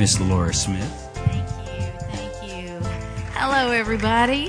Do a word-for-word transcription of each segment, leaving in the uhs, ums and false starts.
Miss Laura Smith. Thank you, thank you. Hello, everybody.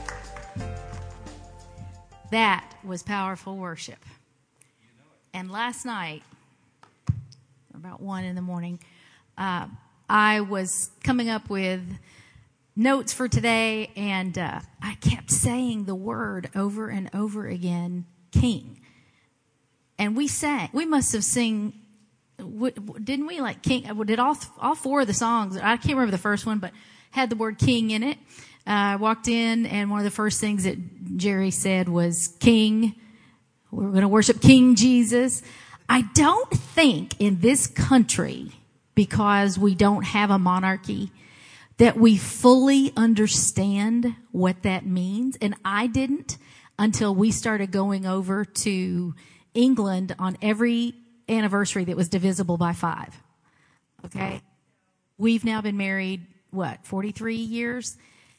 That was powerful worship. And last night, about one in the morning, uh, I was coming up with notes for today, and uh, I kept saying the word over and over again, King. And we sang. We must have sing, didn't we? Like King. Did all all four of the songs? I can't remember the first one, but had the word King in it. Uh, I walked in, and one of the first things that Jerry said was King. We're going to worship King Jesus. I don't think in this country, because we don't have a monarchy, that we fully understand what that means. And I didn't until we started going over to England on every anniversary that was divisible by five. Okay? We've now been married, what, forty-three years?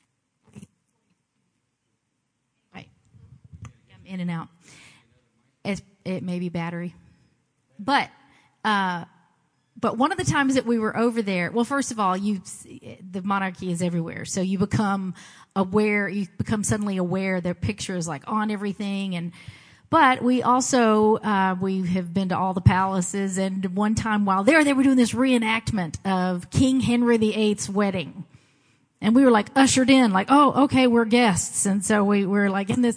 Right. I'm in and out. It's, it may be battery. But, uh, But one of the times that we were over there, well, first of all, you, the monarchy is everywhere. So you become aware, you become suddenly aware their picture is like on everything. And, but we also, uh, we have been to all the palaces. And one time while there, they were doing this reenactment of King Henry the Eighth's wedding. And we were like ushered in, like, oh, okay, we're guests. And so we were like in this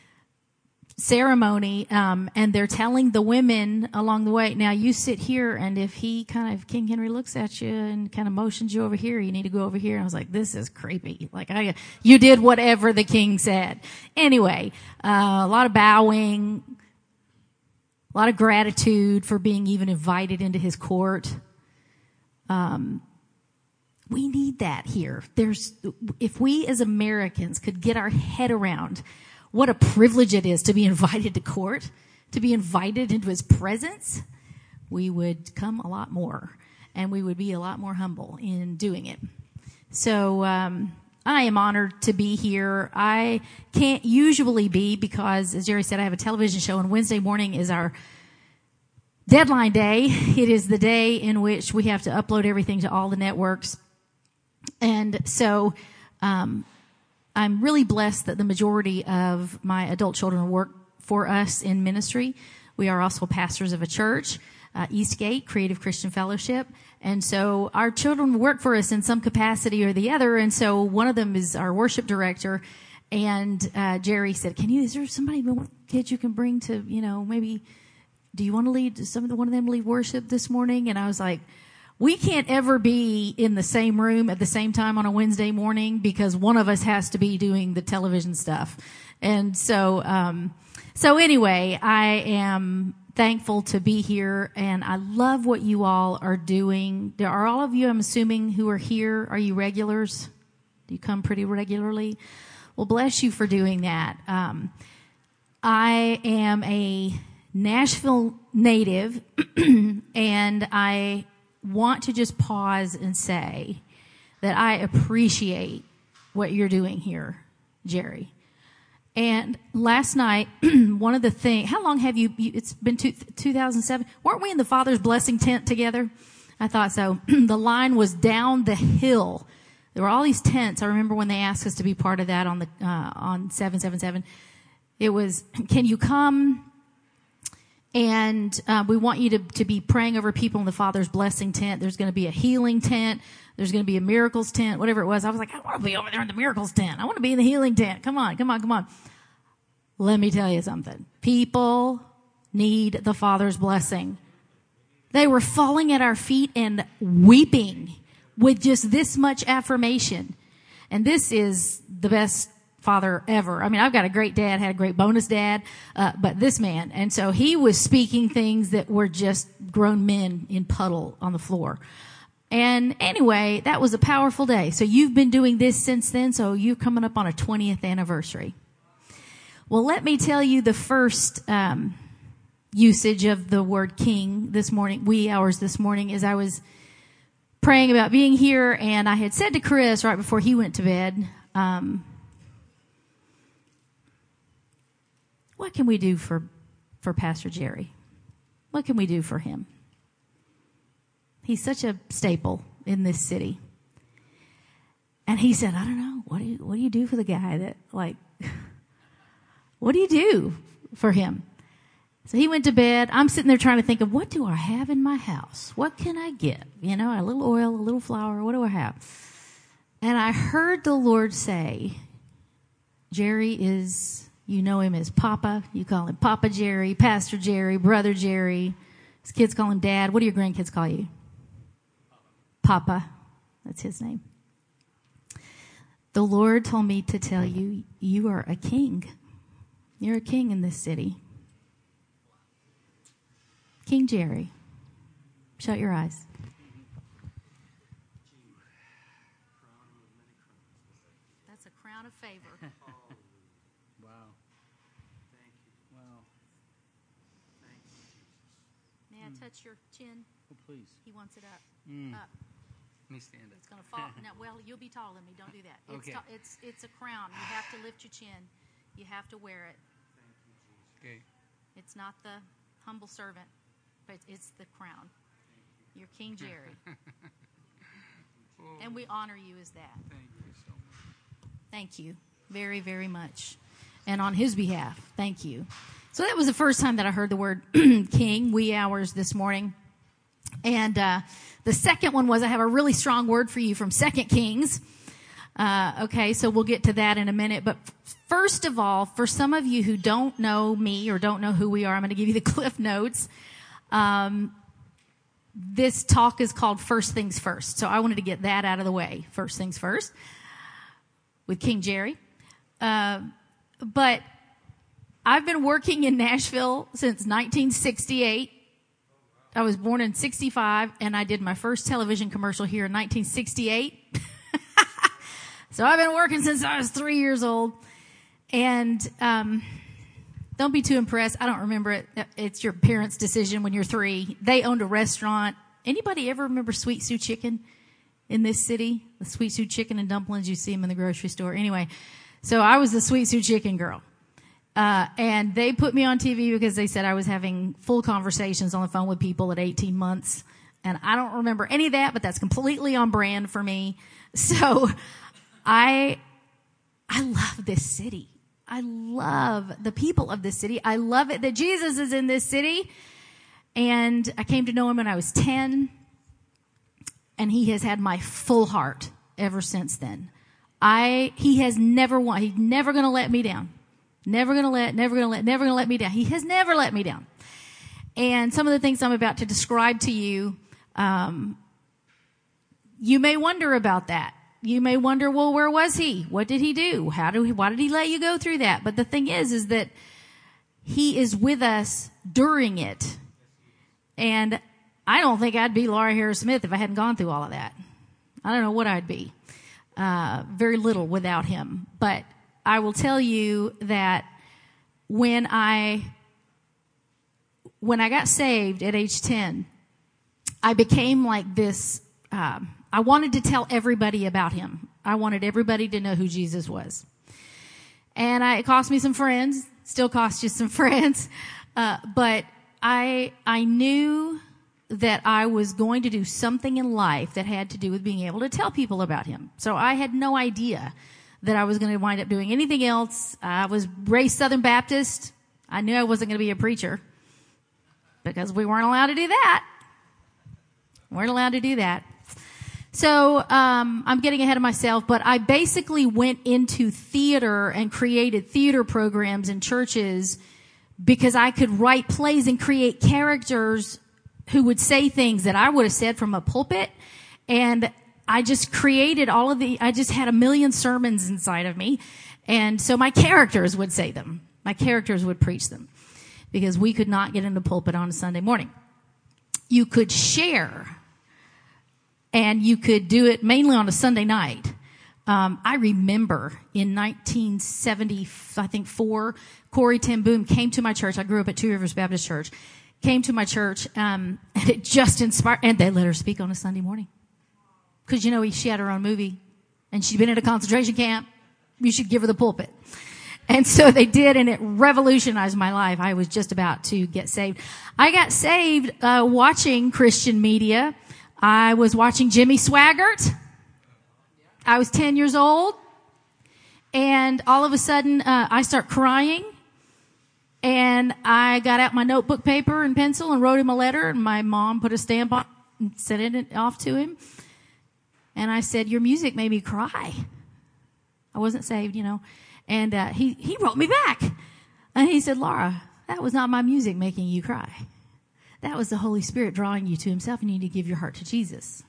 ceremony, um, and they're telling the women along the way, now you sit here, and if he kind of, King Henry looks at you and kind of motions you over here, you need to go over here. And I was like, this is creepy. Like, I, you did whatever the king said. Anyway, uh, a lot of bowing, a lot of gratitude for being even invited into his court. Um, we need that here. There's, if we as Americans could get our head around what a privilege it is to be invited to court, to be invited into his presence, we would come a lot more, and we would be a lot more humble in doing it. So um, I am honored to be here. I can't usually be because, as Jerry said, I have a television show, and Wednesday morning is our deadline day. It is the day in which we have to upload everything to all the networks. And so um I'm really blessed that the majority of my adult children work for us in ministry. We are also pastors of a church, uh, Eastgate Creative Christian Fellowship. And so our children work for us in some capacity or the other. And so one of them is our worship director. And uh, Jerry said, "Can you? Is there somebody, kids you can bring to, you know, maybe? Do you want to lead some of the one of them lead worship this morning?" And I was like, we can't ever be in the same room at the same time on a Wednesday morning because one of us has to be doing the television stuff. And so, um, so anyway, I am thankful to be here, and I love what you all are doing. There are all of you, I'm assuming, who are here. Are you regulars? Do you come pretty regularly? Well, bless you for doing that. Um, I am a Nashville native, and I want to just pause and say that I appreciate what you're doing here, Jerry. And last night, one of the things, how long have you, you it's been two, two thousand seven, weren't we in the Father's Blessing tent together? I thought so. The line was down the hill. There were all these tents. I remember when they asked us to be part of that on the, uh, on seven seven seven. It was, can you come? And uh, we want you to, to be praying over people in the Father's Blessing tent. There's going to be a healing tent. There's going to be a miracles tent, whatever it was. I was like, I want to be over there in the miracles tent. I want to be in the healing tent. Come on, come on, come on. Let me tell you something. People need the Father's blessing. They were falling at our feet and weeping with just this much affirmation. And this is the best father ever. I mean, I've got a great dad, had a great bonus dad, uh, but this man. And so he was speaking things that were just grown men in puddle on the floor. And anyway, that was a powerful day. So you've been doing this since then. So you're coming up on a twentieth anniversary. Well, let me tell you the first, um, usage of the word king this morning, wee hours this morning, as I was praying about being here. And I had said to Chris right before he went to bed, um, what can we do for, for Pastor Jerry? What can we do for him? He's such a staple in this city. And he said, I don't know. What do you, what do you do for the guy that, like, what do you do for him? So he went to bed. I'm sitting there trying to think of, what do I have in my house? What can I get? You know, a little oil, a little flour. What do I have? And I heard the Lord say, Jerry is, you know him as Papa. You call him Papa Jerry, Pastor Jerry, Brother Jerry. His kids call him Dad. What do your grandkids call you? Papa. That's his name. The Lord told me to tell you, you are a king. You're a king in this city. King Jerry. Shut your eyes. That's a crown of favor. Wow. Thank you. Wow. Thank you, Jesus. May I touch your chin? Oh, please. He wants it up. Mm. Up. Let me stand up. It's going to fall. No, well, you'll be taller than me. Don't do that. It's, Okay. ta- it's it's a crown. You have to lift your chin. You have to wear it. Thank you, Jesus. Okay. It's not the humble servant, but it's the crown. You're King Jerry. Oh, And we honor you as that. thank you so much. Thank you very, very much. And on his behalf, thank you. So that was the first time that I heard the word king, wee hours this morning. And uh, the second one was I have a really strong word for you from Second Kings. Uh, okay, so we'll get to that in a minute. But f- first of all, for some of you who don't know me or don't know who we are, I'm going to give you the Cliff Notes. Um, this talk is called First Things First. So I wanted to get that out of the way. First things first with King Jerry. Uh, but I've been working in Nashville since nineteen sixty-eight. I was born in sixty-five, and I did my first television commercial here in nineteen sixty-eight. So I've been working since I was three years old. And um, don't be too impressed. I don't remember it. It's your parents' decision when you're three. They owned a restaurant. Anybody ever remember Sweet Sue Chicken in this city? The Sweet Sue Chicken and dumplings, you see them in the grocery store. Anyway, so I was the Sweet Sue Chicken girl. Uh, and they put me on T V because they said I was having full conversations on the phone with people at eighteen months. And I don't remember any of that, but that's completely on brand for me. So I, I love this city. I love the people of this city. I love it that Jesus is in this city. And I came to know him when I was ten. And he has had my full heart ever since then. I, he has never won. He's never going to let me down. Never going to let, never going to let, never going to let me down. He has never let me down. And some of the things I'm about to describe to you, um, you may wonder about that. You may wonder, well, where was he? What did he do? How do he, why did he let you go through that? But the thing is, is that he is with us during it. And I don't think I'd be Laura Harris Smith if I hadn't gone through all of that. I don't know what I'd be. Uh, very little without him. But I will tell you that when I, when I got saved at age ten, I became like this, um, I wanted to tell everybody about him. I wanted everybody to know who Jesus was. And I, it cost me some friends, still cost you some friends. Uh, but I, I knew that I was going to do something in life that had to do with being able to tell people about him. So I had no idea that I was going to wind up doing anything else. I was raised Southern Baptist. I knew I wasn't going to be a preacher because we weren't allowed to do that. We weren't allowed to do that. So um I'm getting ahead of myself, but I basically went into theater and created theater programs in churches because I could write plays and create characters who would say things that I would have said from a pulpit. And I just created all of the, I just had a million sermons inside of me. And so my characters would say them. My characters would preach them because we could not get in the pulpit on a Sunday morning. You could share and you could do it mainly on a Sunday night. Um, I remember in nineteen seventy, I think four, Corey Ten Boom came to my church. I grew up at Two Rivers Baptist Church. Came to my church, um, and it just inspired, and they let her speak on a Sunday morning. Cause you know, she had her own movie and she'd been in a concentration camp. You should give her the pulpit. And so they did, and it revolutionized my life. I was just about to get saved. I got saved, uh, watching Christian media. I was watching Jimmy Swaggart. I was ten years old. And all of a sudden, uh, I start crying. And I got out my notebook paper and pencil and wrote him a letter. And my mom put a stamp on it and sent it off to him. And I said, your music made me cry. I wasn't saved, you know. And uh, he, he wrote me back. And he said, Laura, that was not my music making you cry. That was the Holy Spirit drawing you to himself. You need to give your heart to Jesus.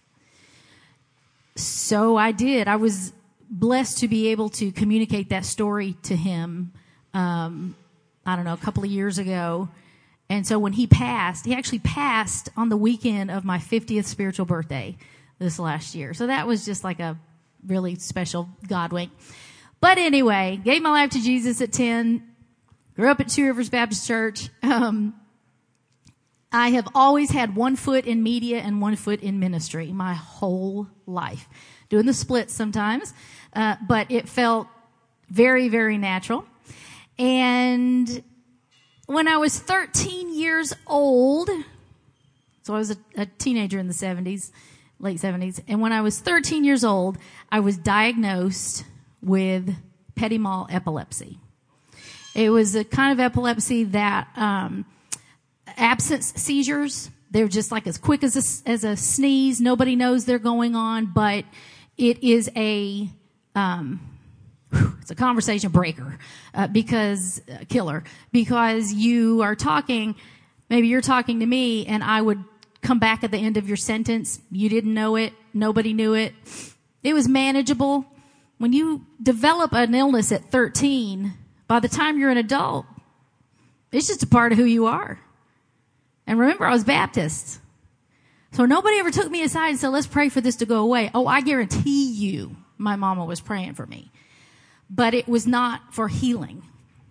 So I did. I was blessed to be able to communicate that story to him, um, I don't know, a couple of years ago. And so when he passed, he actually passed on the weekend of my fiftieth spiritual birthday this last year. So that was just like a really special God wink. But anyway, gave my life to Jesus at ten, grew up at Two Rivers Baptist Church. Um, I have always had one foot in media and one foot in ministry my whole life. Doing the splits sometimes, uh, but it felt very, very natural. And when I was thirteen years old, so I was a, a teenager in the seventies, late seventies, and when I was thirteen years old, I was diagnosed with petit mal epilepsy. It was a kind of epilepsy that um absence seizures. They're just like as quick as a, as a sneeze. Nobody knows they're going on, but it is a, um, it's a conversation breaker, uh, because, uh, killer, because you are talking, maybe you're talking to me and I would come back at the end of your sentence. You didn't know it. Nobody knew it. It was manageable. When you develop an illness at thirteen, by the time you're an adult, it's just a part of who you are. And remember, I was Baptist. So nobody ever took me aside and said, let's pray for this to go away. Oh, I guarantee you my mama was praying for me. But it was not for healing.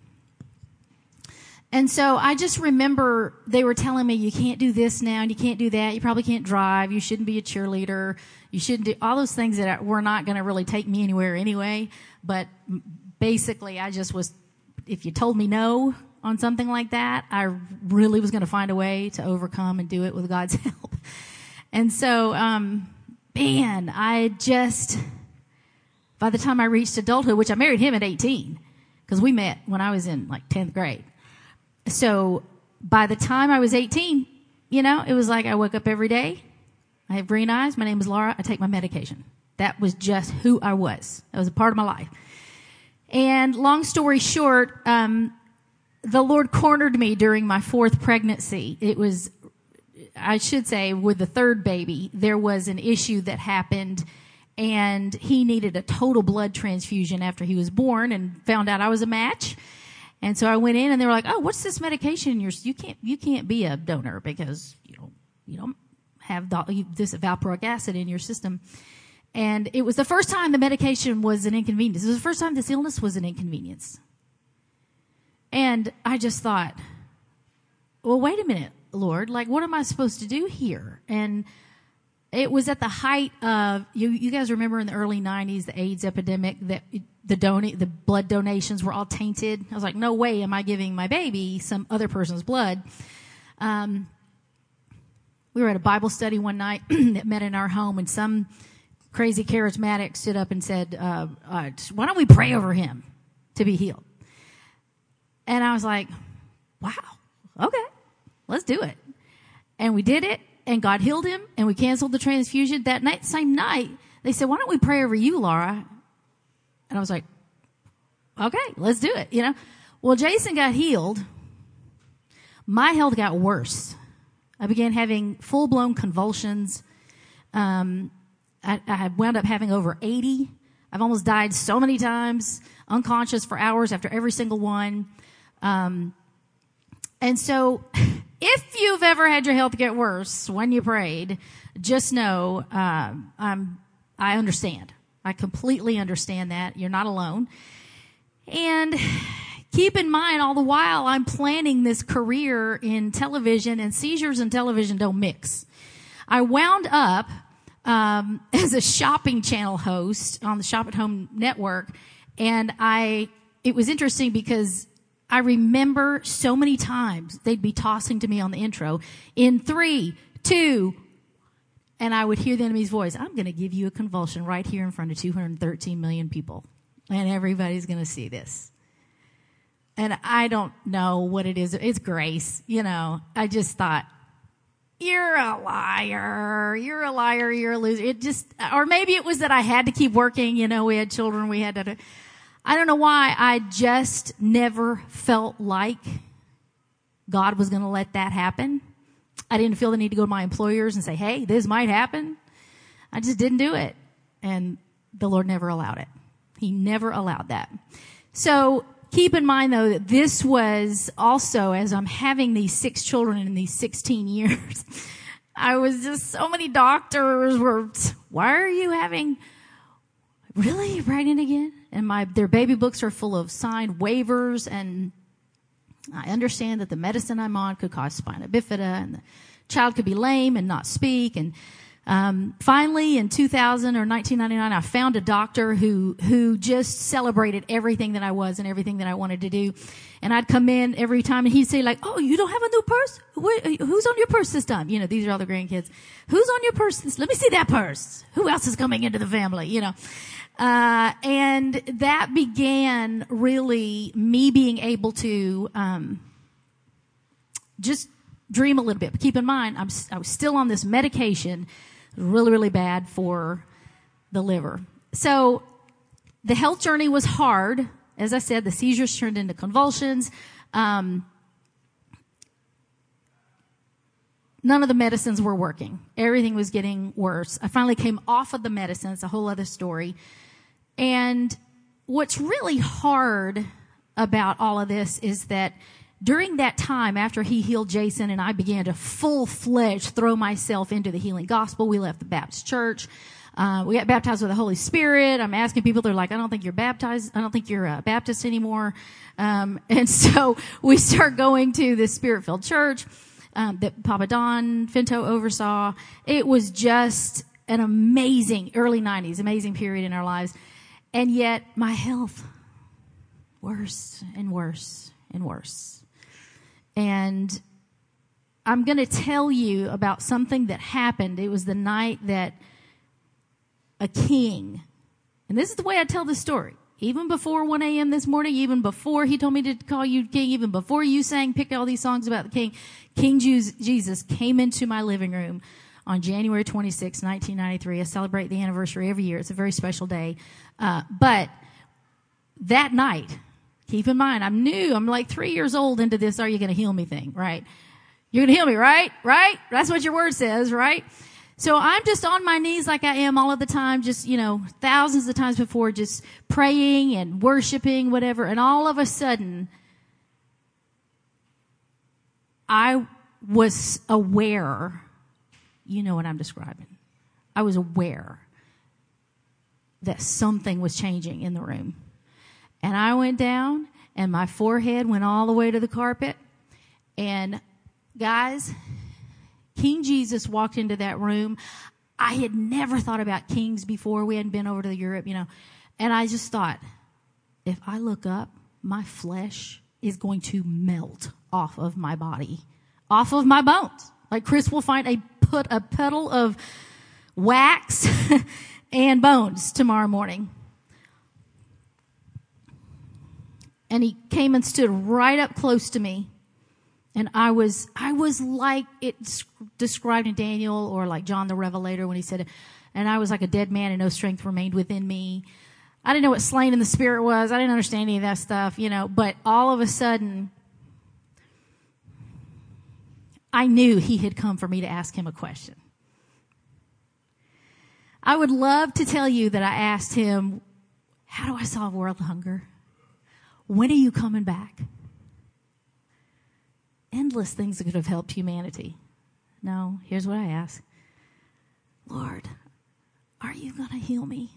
And so I just remember they were telling me, you can't do this now and you can't do that. You probably can't drive. You shouldn't be a cheerleader. You shouldn't do all those things that were not going to really take me anywhere anyway. But basically, I just was, if you told me no on something like that, I really was going to find a way to overcome and do it with God's help. And so, um, man, I just, by the time I reached adulthood, which I married him at eighteen, because we met when I was in like tenth grade. So by the time I was eighteen, you know, it was like I woke up every day. I have green eyes. My name is Laura. I take my medication. That was just who I was. That was a part of my life. And long story short, um, the Lord cornered me during my fourth pregnancy. It was, I should say, with the third baby, there was an issue that happened and he needed a total blood transfusion after he was born and found out I was a match. And so I went in and they were like, oh, what's this medication in yours? You can't, you can't be a donor because you don't, you don't have the, this valproic acid in your system. And it was the first time the medication was an inconvenience. It was the first time this illness was an inconvenience. And I just thought, well, wait a minute, Lord, like, what am I supposed to do here? And it was at the height of, you, you guys remember in the early nineties, the AIDS epidemic, that the donate, the blood donations were all tainted. I was like, no way am I giving my baby some other person's blood. Um, we were at a Bible study one night that met in our home, and some crazy charismatic stood up and said, uh, uh, why don't we pray over him to be healed? And I was like, wow, okay, let's do it. And we did it, and God healed him, and we canceled the transfusion. That night, same night, they said, why don't we pray over you, Laura? And I was like, okay, let's do it, you know. Well, Jason got healed. My health got worse. I began having full-blown convulsions. Um, I, I had wound up having over eighty. I've almost died so many times, unconscious for hours after every single one. Um, and so if you've ever had your health get worse when you prayed, just know, um, I'm, I understand. I completely understand that. You're not alone. And keep in mind, all the while, I'm planning this career in television, and seizures and television don't mix. I wound up, um, as a shopping channel host on the Shop at Home network. And I, it was interesting because I remember so many times they'd be tossing to me on the intro in three, two, and I would hear the enemy's voice. I'm going to give you a convulsion right here in front of two hundred thirteen million people. And everybody's going to see this. And I don't know what it is. It's grace. You know, I just thought, you're a liar. You're a liar. You're a loser. It just, or maybe it was that I had to keep working. You know, we had children. We had to, I don't know why. I just never felt like God was going to let that happen. I didn't feel the need to go to my employers and say, hey, this might happen. I just didn't do it. And the Lord never allowed it. He never allowed that. So keep in mind, though, that this was also, as I'm having these six children in these sixteen years, I was just, so many doctors were, why are you having, really, writing again? And my, their baby books are full of signed waivers, and I understand that the medicine I'm on could cause spina bifida, and the child could be lame and not speak. And um finally, in two thousand or nineteen ninety-nine, I found a doctor who who just celebrated everything that I was and everything that I wanted to do. And I'd come in every time, and he'd say, like, oh, you don't have a new purse? Where, who's on your purse this time? You know, these are all the grandkids. Who's on your purse this? Let me see that purse. Who else is coming into the family? You know. Uh, and that began really me being able to, um, just dream a little bit. But keep in mind, I'm, I was still on this medication, really, really bad for the liver. So the health journey was hard. As I said, the seizures turned into convulsions. Um, none of the medicines were working. Everything was getting worse. I finally came off of the medicine. It's a whole other story. And what's really hard about all of this is that during that time, after he healed Jason and I began to full-fledged throw myself into the healing gospel, we left the Baptist church. Uh, we got baptized with the Holy Spirit. I'm asking people, they're like, I don't think you're baptized. I don't think you're a Baptist anymore. Um, and so we start going to this Spirit-filled church um, that Papa Don Finto oversaw. It was just an amazing early nineties, amazing period in our lives. And yet my health, worse and worse and worse. And I'm going to tell you about something that happened. It was the night that a king, and this is the way I tell the story, even before one a.m. this morning, even before he told me to call you king, even before you sang, picked all these songs about the king, King Jesus came into my living room on January twenty-sixth, nineteen ninety-three. I celebrate the anniversary every year. It's a very special day. Uh, but that night, keep in mind, I'm new. I'm like three years old into this, are you going to heal me thing, right? You're going to heal me, right? Right? That's what your word says, right? So I'm just on my knees like I am all of the time, just, you know, thousands of times before, just praying and worshiping, whatever. And all of a sudden, I was aware, you know what I'm describing. I was aware that something was changing in the room. And I went down, and my forehead went all the way to the carpet. And guys, King Jesus walked into that room. I had never thought about kings before. We hadn't been over to Europe, you know. And I just thought, if I look up, my flesh is going to melt off of my body, off of my bones. Like Chris will find a put a puddle of wax and bones tomorrow morning. And he came and stood right up close to me. And I was, I was like it's described in Daniel, or like John the Revelator when he said, and I was like a dead man and no strength remained within me. I didn't know what slain in the spirit was. I didn't understand any of that stuff, you know, but all of a sudden, I knew he had come for me to ask him a question. I would love to tell you that I asked him, how do I solve world hunger? When are you coming back? Endless things that could have helped humanity. No, here's what I ask. Lord, are you going to heal me?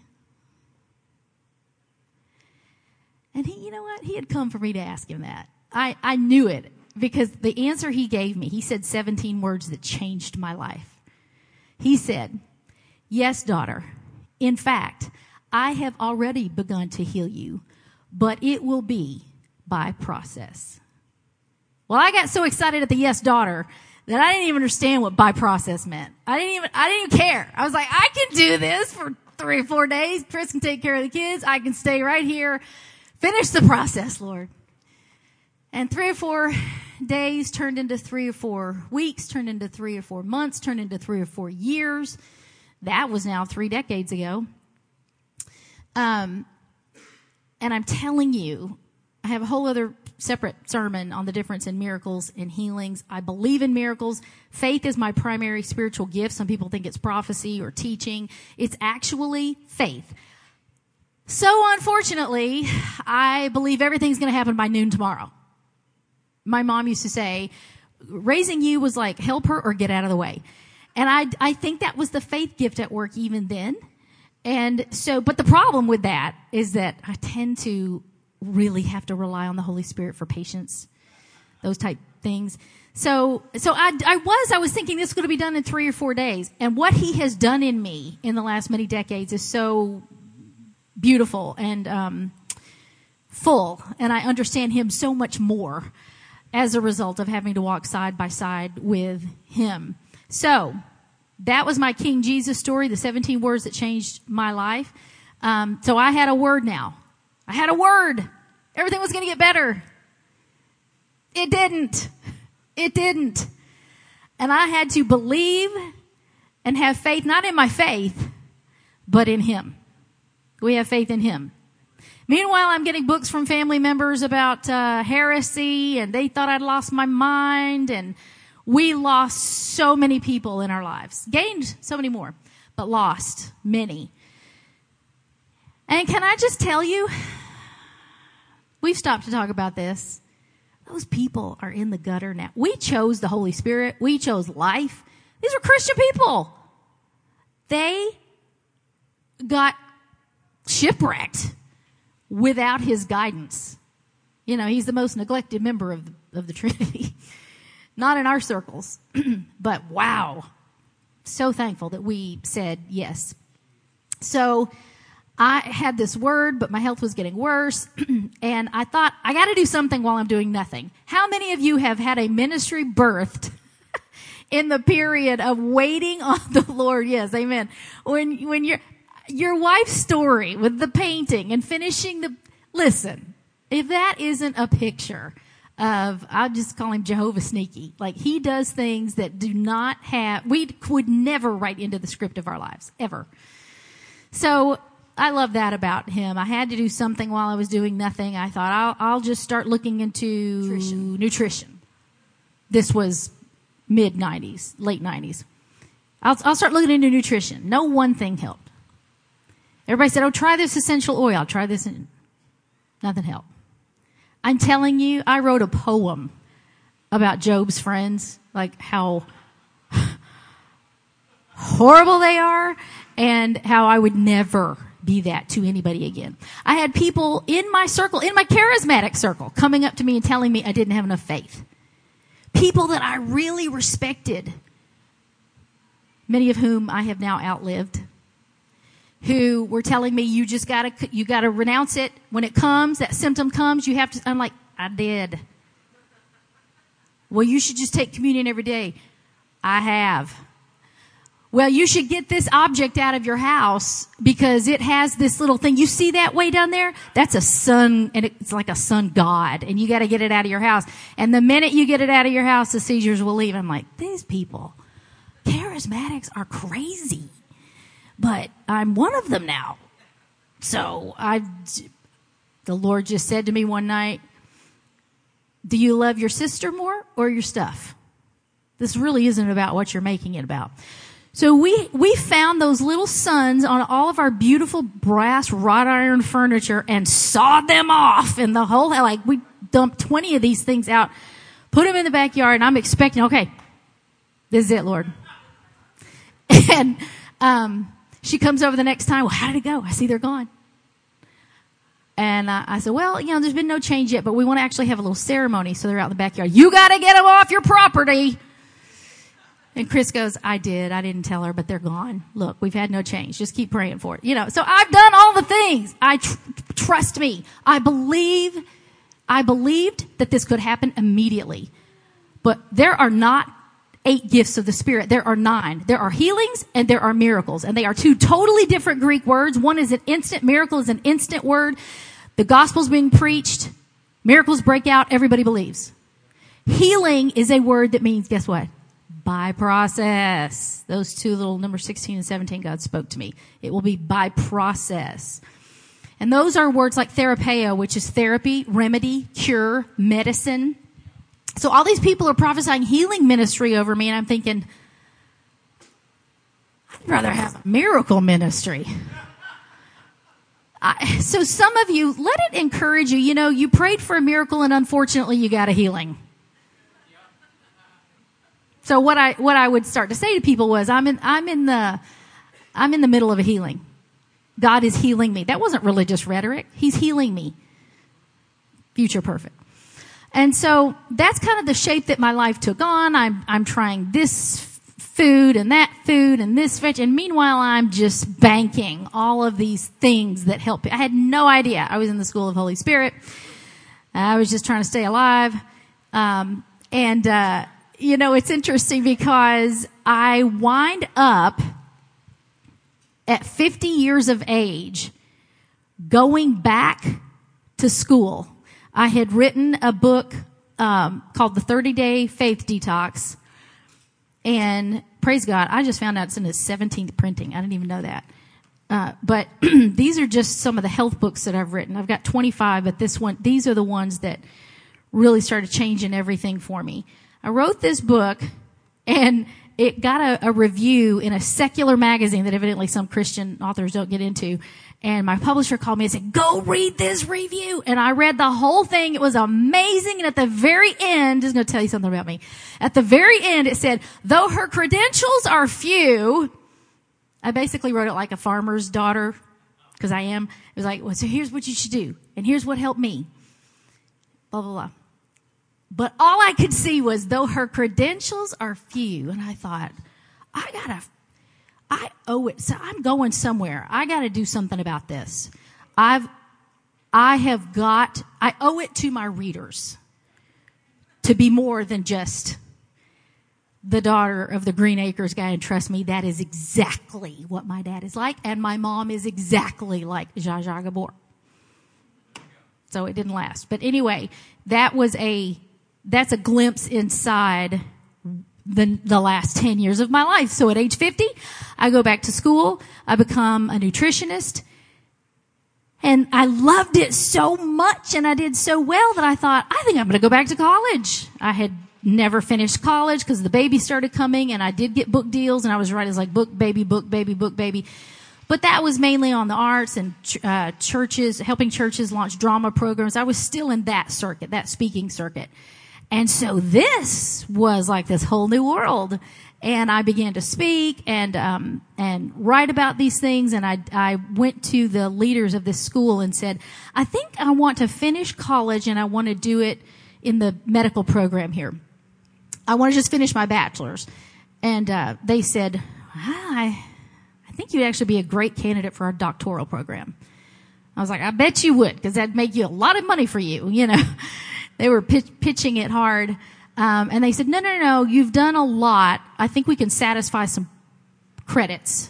And he, you know what? He had come for me to ask him that. I, I knew it because the answer he gave me, he said seventeen words that changed my life. He said, yes, daughter. In fact, I have already begun to heal you, but it will be by process. Well, I got so excited at the yes, daughter, that I didn't even understand what by process meant. I didn't even, I didn't even care. I was like, I can do this for three or four days. Chris can take care of the kids. I can stay right here. Finish the process, Lord. And three or four days turned into three or four weeks, turned into three or four months, turned into three or four years. That was now three decades ago. Um, and I'm telling you, I have a whole other separate sermon on the difference in miracles and healings. I believe in miracles. Faith is my primary spiritual gift. Some people think it's prophecy or teaching. It's actually faith. So unfortunately, I believe everything's going to happen by noon tomorrow. My mom used to say, raising you was like help her or get out of the way. And I, I think that was the faith gift at work even then. And so, but the problem with that is that I tend to really have to rely on the Holy Spirit for patience, those type things. So, so I, I was, I was thinking this was going to be done in three or four days. And what he has done in me in the last many decades is so beautiful and, um, full. And I understand him so much more as a result of having to walk side by side with him. So that was my King Jesus story, the seventeen words that changed my life. Um, so I had a word now. I had a word. Everything was going to get better. It didn't. It didn't. And I had to believe and have faith, not in my faith, but in him. We have faith in him. Meanwhile, I'm getting books from family members about uh, heresy, and they thought I'd lost my mind, and we lost so many people in our lives. Gained so many more, but lost many. And can I just tell you, we've stopped to talk about this. Those people are in the gutter now. We chose the Holy Spirit. We chose life. These were Christian people. They got shipwrecked without his guidance. You know, he's the most neglected member of the, of the Trinity. Not in our circles, but wow. So thankful that we said yes. So I had this word, but my health was getting worse. And I thought, I got to do something while I'm doing nothing. How many of you have had a ministry birthed in the period of waiting on the Lord? Yes, amen. When, when your, your wife's story with the painting and finishing the, listen, if that isn't a picture of, I'll just call him Jehovah Sneaky. Like, he does things that do not have, we would never write into the script of our lives, ever. So I love that about him. I had to do something while I was doing nothing. I thought, I'll, I'll just start looking into nutrition. nutrition. This was mid nineties, late nineties. I'll, I'll start looking into nutrition. No one thing helped. Everybody said, oh, try this essential oil. Try this. And nothing helped. I'm telling you, I wrote a poem about Job's friends, like how horrible they are and how I would never be that to anybody again. I had people in my circle, in my charismatic circle, coming up to me and telling me I didn't have enough faith. People that I really respected, many of whom I have now outlived, who were telling me, you just gotta, you gotta renounce it. When it comes, that symptom comes, you have to, I'm like, I did. Well, you should just take communion every day. I have. Well, you should get this object out of your house because it has this little thing. You see that way down there? That's a sun, and it's like a sun god, and you gotta get it out of your house. And the minute you get it out of your house, the seizures will leave. I'm like, these people, charismatics are crazy. But I'm one of them now. So I, the Lord just said to me one night, do you love your sister more or your stuff? This really isn't about what you're making it about. So we, we found those little suns on all of our beautiful brass wrought iron furniture and sawed them off in the whole, like we dumped twenty of these things out, put them in the backyard, and I'm expecting, okay, this is it, Lord. And, um, she comes over the next time. Well, how did it go? I see they're gone. And uh, I said, well, you know, there's been no change yet, but we want to actually have a little ceremony. So they're out in the backyard. You got to get them off your property. And Chris goes, I did. I didn't tell her, but they're gone. Look, we've had no change. Just keep praying for it. You know, so I've done all the things. I tr- trust me. I believe, I believed that this could happen immediately. But there are not eight gifts of the Spirit. There are nine. There are healings and there are miracles. And they are two totally different Greek words. One is an instant. Miracle is an instant word. The gospel's being preached. Miracles break out. Everybody believes. Healing is a word that means, guess what? By process. Those two little number sixteen and seventeen, God spoke to me. It will be by process. And those are words like therapeo, which is therapy, remedy, cure, medicine. So all these people are prophesying healing ministry over me, and I'm thinking, I'd rather have a miracle ministry. I, so some of you, let it encourage you. You know, you prayed for a miracle, and unfortunately, you got a healing. So what I what I would start to say to people was, I'm in I'm in the I'm in the middle of a healing. God is healing me. That wasn't religious rhetoric. He's healing me. Future perfect. And so that's kind of the shape that my life took on. I'm, I'm trying this food and that food and this veg. And meanwhile, I'm just banking all of these things that help. I had no idea. I was in the school of Holy Spirit. I was just trying to stay alive. Um, and, uh, you know, it's interesting because I wind up at fifty years of age going back to school. I had written a book um, called The thirty-Day Faith Detox. And praise God, I just found out it's in its seventeenth printing. I didn't even know that. Uh, but these are just some of the health books that I've written. I've got twenty-five, but this one, these are the ones that really started changing everything for me. I wrote this book, and it got a, a review in a secular magazine that evidently some Christian authors don't get into. And my publisher called me and said, go read this review. And I read the whole thing. It was amazing. And at the very end, just going to tell you something about me. At the very end, it said, though her credentials are few, I basically wrote it like a farmer's daughter, because I am. It was like, well, so here's what you should do. And here's what helped me. Blah, blah, blah. But all I could see was, though her credentials are few. And I thought, I gotta, I owe it. So I'm going somewhere. I gotta do something about this. I've, I have got, I owe it to my readers to be more than just the daughter of the Green Acres guy. And trust me, that is exactly what my dad is like. And my mom is exactly like Zsa Zsa Gabor. So it didn't last. But anyway, that was a, that's a glimpse inside the, the last ten years of my life. So at age fifty, I go back to school. I become a nutritionist. And I loved it so much and I did so well that I thought, I think I'm going to go back to college. I had never finished college because the baby started coming, and I did get book deals, and I was writing like book, baby, book, baby, book, baby. But that was mainly on the arts and uh, churches, helping churches launch drama programs. I was still in that circuit, that speaking circuit. And so this was like this whole new world. And I began to speak and um and write about these things. And I I went to the leaders of this school and said, I think I want to finish college and I want to do it in the medical program here. I want to just finish my bachelor's. And uh they said, I I think you'd actually be a great candidate for our doctoral program. I was like, I bet you would, because that'd make you a lot of money for you, you know. They were pitch, pitching it hard. Um, and they said, no, no, no, you've done a lot. I think we can satisfy some credits.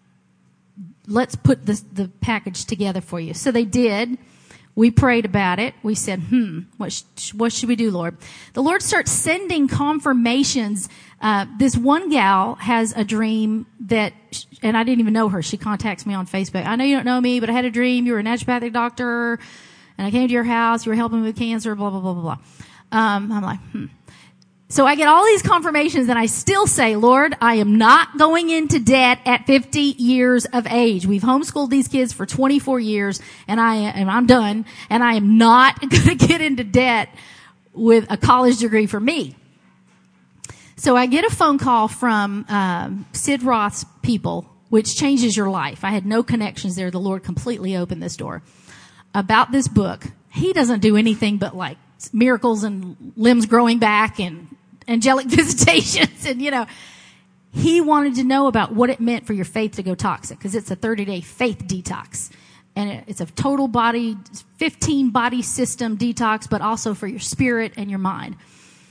Let's put this, the package together for you. So they did. We prayed about it. We said, hmm, what, sh- what should we do, Lord? The Lord starts sending confirmations. Uh, this one gal has a dream that, and I didn't even know her. She contacts me on Facebook. I know you don't know me, but I had a dream. You were a naturopathic doctor, and I came to your house. You were helping me with cancer, blah, blah, blah, blah, blah. Um, I'm like, hmm. So I get all these confirmations, and I still say, Lord, I am not going into debt at fifty years of age. We've homeschooled these kids for twenty-four years, and I and I'm done, and I am not going to get into debt with a college degree for me. So I get a phone call from um, Sid Roth's people, which changes your life. I had no connections there. The Lord completely opened this door. About this book. He doesn't do anything but like miracles and limbs growing back and angelic visitations. And, you know, he wanted to know about what it meant for your faith to go toxic, because it's a thirty-day faith detox. And it's a total body, fifteen body system detox, but also for your spirit and your mind.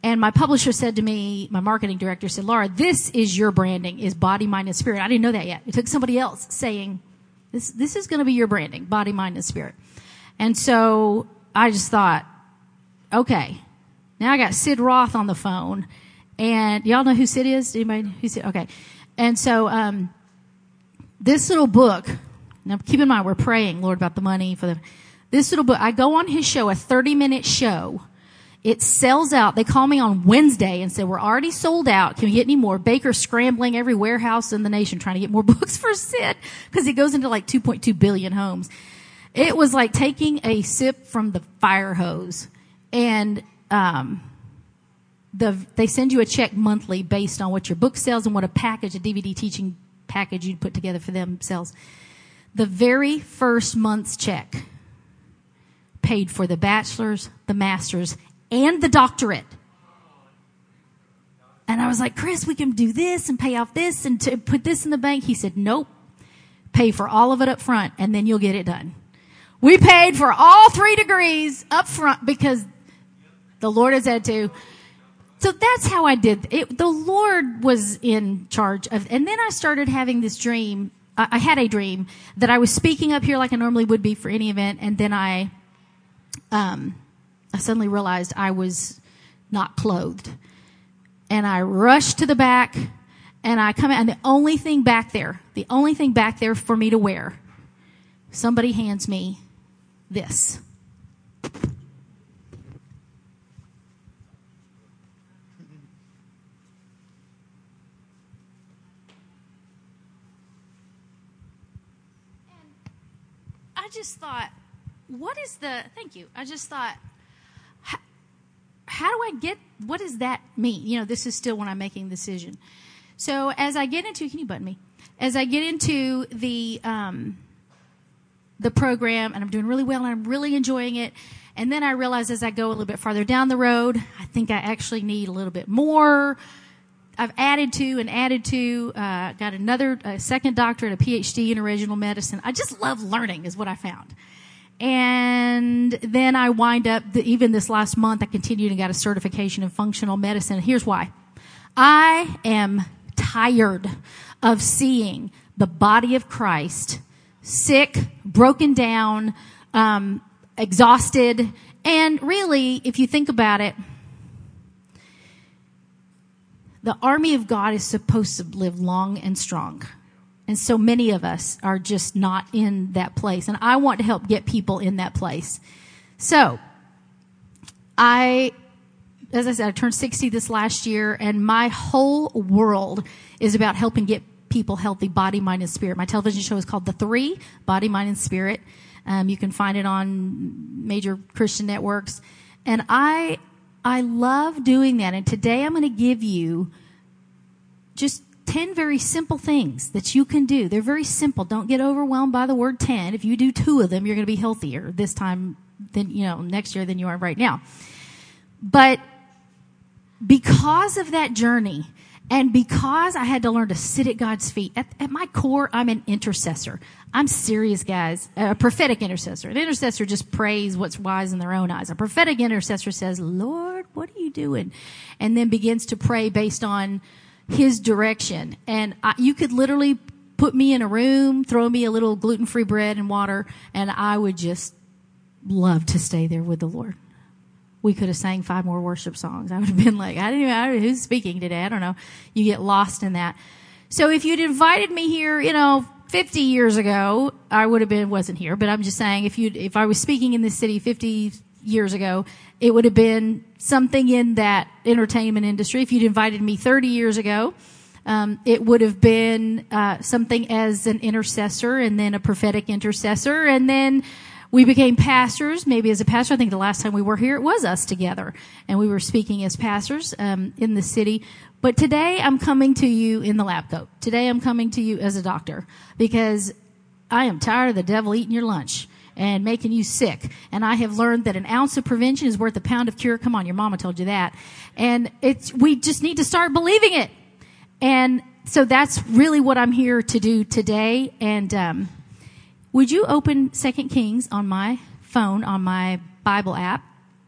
And my publisher said to me, my marketing director said, Laura, this is your branding, is body, mind, and spirit. I didn't know that yet. It took somebody else saying, this, this is going to be your branding, body, mind, and spirit. And so I just thought, okay, now I got Sid Roth on the phone. And y'all know who Sid is? Anybody? Who's Sid? Okay. And so, um, this little book, now keep in mind, we're praying, Lord, about the money for the, this little book, I go on his show, a thirty minute show. It sells out. They call me on Wednesday and say, we're already sold out. Can we get any more? Baker's scrambling every warehouse in the nation trying to get more books for Sid because he goes into like two point two billion homes. It was like taking a sip from the fire hose. And, um, the, they send you a check monthly based on what your book sells and what a package, a D V D teaching package you'd put together for them sells. The very first month's check paid for the bachelor's, the master's, and the doctorate. And I was like, Chris, we can do this and pay off this and to put this in the bank. He said, nope, pay for all of it up front and then you'll get it done. We paid for all three degrees up front because the Lord has had to. So that's how I did it. The Lord was in charge of, and then I started having this dream. I had a dream that I was speaking up here like I normally would be for any event. And then I, um, I suddenly realized I was not clothed. And I rushed to the back and I come out and the only thing back there, the only thing back there for me to wear, somebody hands me this. I just thought, what is the, thank you. I just thought, how, how do I get, what does that mean? You know, this is still when I'm making the decision. So as I get into, can you button me? As I get into the, um, the program and I'm doing really well and I'm really enjoying it. And then I realize as I go a little bit farther down the road, I think I actually need a little bit more. I've added to and added to, uh, got another, a second doctorate, a P H D in original medicine. I just love learning is what I found. And then I wind up, the, even this last month, I continued and got a certification in functional medicine. Here's why. I am tired of seeing the body of Christ sick, broken down, um, exhausted. And really, if you think about it, the army of God is supposed to live long and strong. And so many of us are just not in that place. And I want to help get people in that place. So, I, as I said, I turned sixty this last year, and my whole world is about helping get people healthy, body, mind, and spirit. My television show is called The Three, Body, Mind, and Spirit. Um, you can find it on major Christian networks. And I, I love doing that. And today I'm going to give you just ten very simple things that you can do. They're very simple. Don't get overwhelmed by the word ten. If you do two of them, you're going to be healthier this time than, you know, next year than you are right now. But because of that journey, and because I had to learn to sit at God's feet, at, at my core, I'm an intercessor. I'm serious, guys. A prophetic intercessor. An intercessor just prays what's wise in their own eyes. A prophetic intercessor says, Lord, what are you doing? And then begins to pray based on His direction. And I, you could literally put me in a room, throw me a little gluten-free bread and water, and I would just love to stay there with the Lord. We could have sang five more worship songs. I would have been like, I didn't even, I don't know who's speaking today. I don't know. You get lost in that. So if you'd invited me here, you know, fifty years ago, I would have been, wasn't here, but I'm just saying if you, if I was speaking in this city fifty years ago, it would have been something in that entertainment industry. If you'd invited me thirty years ago, um, it would have been, uh, something as an intercessor and then a prophetic intercessor. And then we became pastors, maybe as a pastor. I think the last time we were here, it was us together. And we were speaking as pastors, um, in the city. But today I'm coming to you in the lab coat. Today I'm coming to you as a doctor because I am tired of the devil eating your lunch and making you sick. And I have learned that an ounce of prevention is worth a pound of cure. Come on, your mama told you that. And it's, we just need to start believing it. And so that's really what I'm here to do today. And, um, would you open Second Kings on my phone, on my Bible app?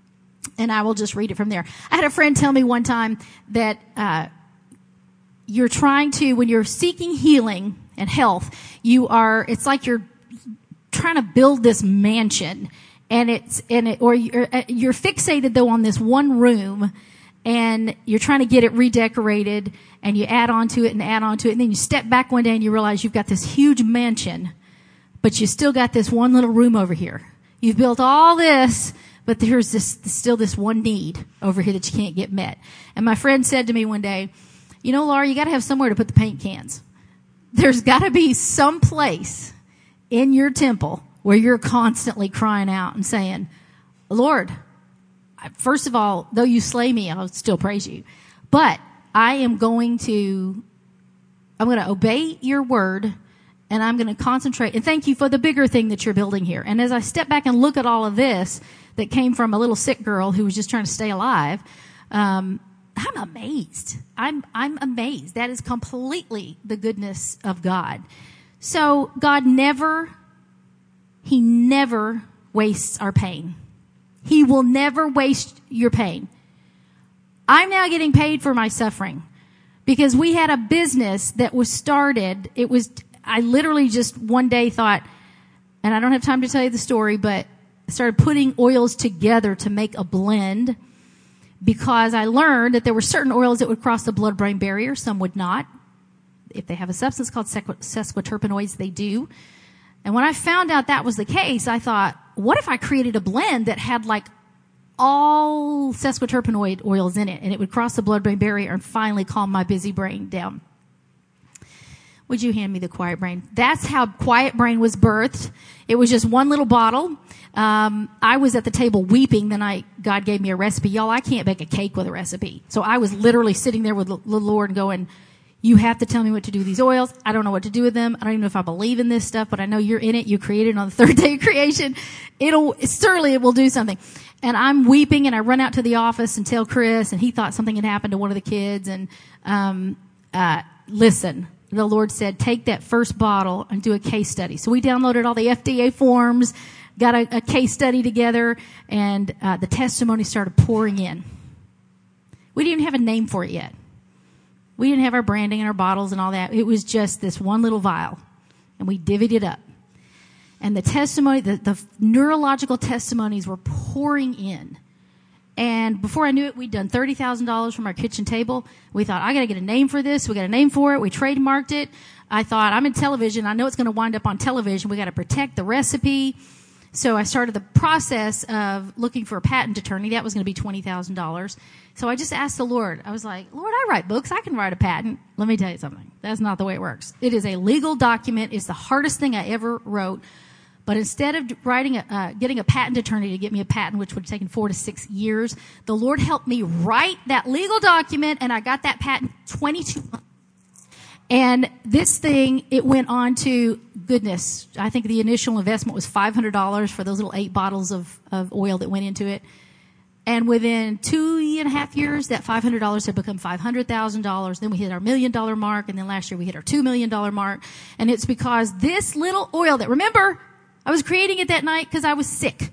And I will just read it from there. I had a friend tell me one time that uh you're trying to, when you're seeking healing and health, you are, it's like you're trying to build this mansion, and it's, and it, or you're, you're fixated though on this one room, and you're trying to get it redecorated, and you add on to it and add on to it, and then you step back one day and you realize you've got this huge mansion, but you still got this one little room over here. You've built all this, but there's this, still this one need over here that you can't get met. And my friend said to me one day, you know, Laura, you got to have somewhere to put the paint cans. There's got to be some place in your temple where you're constantly crying out and saying, Lord, first of all, though you slay me, I'll still praise you. But I am going to, I'm going to obey your word, and I'm going to concentrate. And thank you for the bigger thing that you're building here. And as I step back and look at all of this that came from a little sick girl who was just trying to stay alive, um, I'm amazed. I'm, I'm amazed. That is completely the goodness of God. So God never, He never wastes our pain. He will never waste your pain. I'm now getting paid for my suffering because we had a business that was started. It was, I literally just one day thought, and I don't have time to tell you the story, but I started putting oils together to make a blend, because I learned that there were certain oils that would cross the blood-brain barrier. Some would not. If they have a substance called sesquiterpenoids, they do. And when I found out that was the case, I thought, what if I created a blend that had like all sesquiterpenoid oils in it, and it would cross the blood-brain barrier and finally calm my busy brain down? Would you hand me the Quiet Brain? That's how Quiet Brain was birthed. It was just one little bottle. Um, I was at the table weeping the night God gave me a recipe. Y'all, I can't bake a cake with a recipe. So I was literally sitting there with the Lord and going, you have to tell me what to do with these oils. I don't know what to do with them. I don't even know if I believe in this stuff, but I know you're in it. You created it on the third day of creation. It'll, certainly it will do something. And I'm weeping, and I run out to the office and tell Chris, and he thought something had happened to one of the kids. And, um, uh, listen. The Lord said, take that first bottle and do a case study. So we downloaded all the F D A forms, got a, a case study together, and uh, the testimony started pouring in. We didn't even have a name for it yet. We didn't have our branding and our bottles and all that. It was just this one little vial, and we divvied it up. And the testimony, the, the neurological testimonies were pouring in. And before I knew it, we'd done thirty thousand dollars from our kitchen table. We thought, I got to get a name for this. We got a name for it. We trademarked it. I thought, I'm in television. I know it's going to wind up on television. We got to protect the recipe. So I started the process of looking for a patent attorney. That was going to be twenty thousand dollars. So I just asked the Lord. I was like, Lord, I write books. I can write a patent. Let me tell you something. That's not the way it works. It is a legal document. It's the hardest thing I ever wrote. But instead of writing a, uh, getting a patent attorney to get me a patent, which would have taken four to six years, the Lord helped me write that legal document, and I got that patent twenty-two months. And this thing, it went on to, goodness, I think the initial investment was five hundred dollars for those little eight bottles of, of oil that went into it. And within two and a half years, that five hundred dollars had become five hundred thousand dollars. Then we hit our million dollar mark, and then last year we hit our two million dollar mark. And it's because this little oil that, remember, I was creating it that night because I was sick.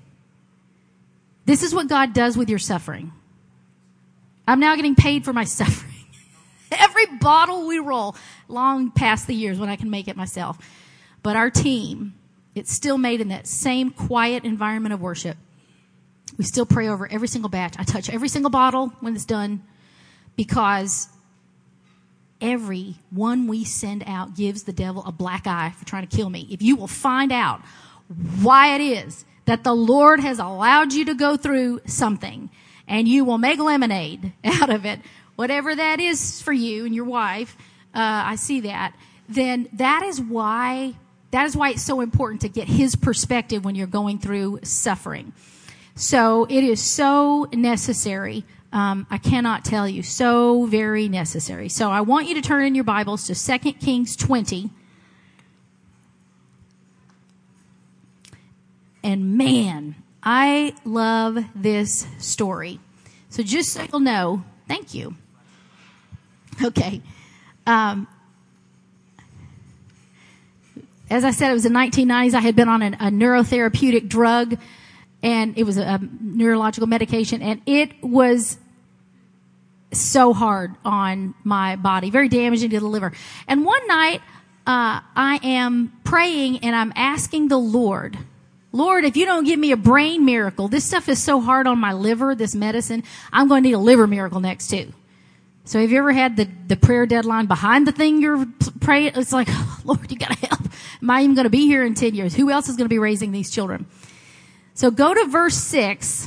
This is what God does with your suffering. I'm now getting paid for my suffering. Every bottle we roll, long past the years when I can make it myself. But our team, it's still made in that same quiet environment of worship. We still pray over every single batch. I touch every single bottle when it's done, because every one we send out gives the devil a black eye for trying to kill me. If you will find out why it is that the Lord has allowed you to go through something, and you will make lemonade out of it, whatever that is for you and your wife, uh, I see that, then that is why, that is why it's so important to get his perspective when you're going through suffering. So it is so necessary. Um, I cannot tell you, so very necessary. So I want you to turn in your Bibles to Second Kings twenty. And man, I love this story. So just so you'll know, thank you. Okay. Um, as I said, it was the nineteen nineties. I had been on an, a neurotherapeutic drug, and it was a, a neurological medication, and it was so hard on my body, very damaging to the liver. And one night, uh, I am praying and I'm asking the Lord, Lord, if you don't give me a brain miracle, this stuff is so hard on my liver, this medicine, I'm going to need a liver miracle next too. So have you ever had the, the prayer deadline behind the thing you're praying? It's like, oh, Lord, you gotta help. Am I even going to be here in ten years? Who else is going to be raising these children? So go to verse six.